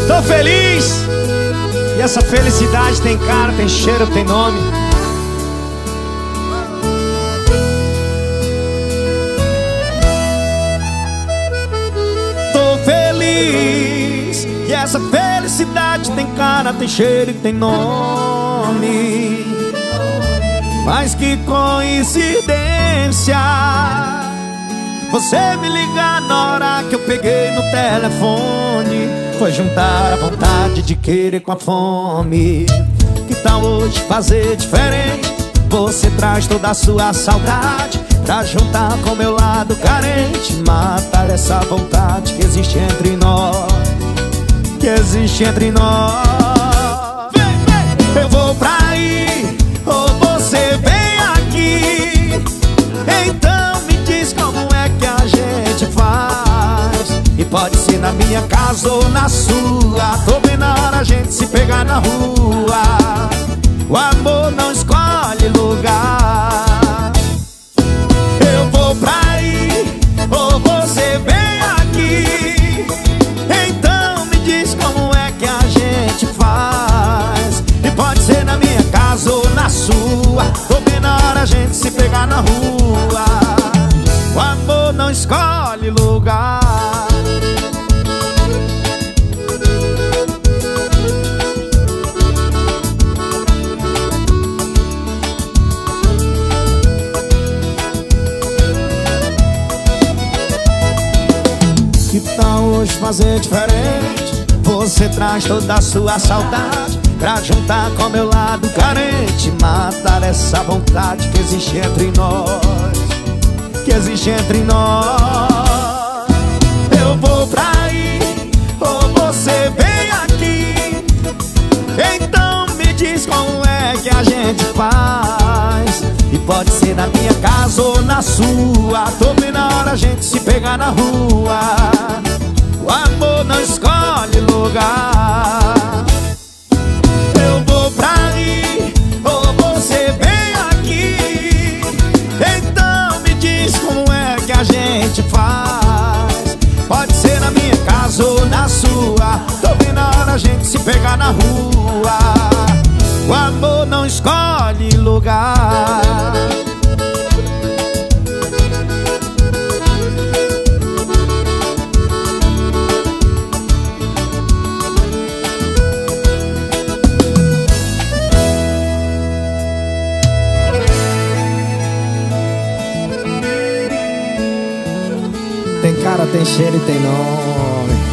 Tô feliz. E essa felicidade tem cara, tem cheiro, tem nome. Tô feliz. E essa felicidade tem cara, tem cheiro e tem nome. Mas que coincidência você me ligar na hora que eu peguei no telefone. Foi juntar a vontade de querer com a fome. Que tal hoje fazer diferente? Você traz toda a sua saudade pra juntar com meu lado carente. Matar essa vontade que existe entre nós. Que existe entre nós. Vem, vem. Eu vou pra aí, ou você vem aqui. Então me diz como é que a gente faz. E pode ser na minha casa ou na sua. Tô vendo a hora a gente se pegar na rua. O amor não escolhe lugar. Eu vou pra aí, ou você vem aqui. Então me diz como é que a gente faz. E pode ser na minha casa ou na sua. Tô vendo a hora a gente se pegar na rua. O amor não escolhe lugar. Que tal hoje fazer diferente? Você traz toda a sua saudade pra juntar com meu lado carente. Matar essa vontade que existe entre nós. Que existe entre nós. Eu vou pra aí, ou você vem aqui. Então me diz como é que a gente faz. E pode ser na minha casa ou na sua. Tô vendo a hora a gente se pegar na rua. O amor não escolhe lugar. Eu vou pra aí, ou você vem aqui. Então me diz como é que a gente faz. Pode ser na minha casa ou na sua. Tô vendo a hora a gente se pegar na rua. O amor não escolhe lugar. Tem cara, tem cheiro e tem nome.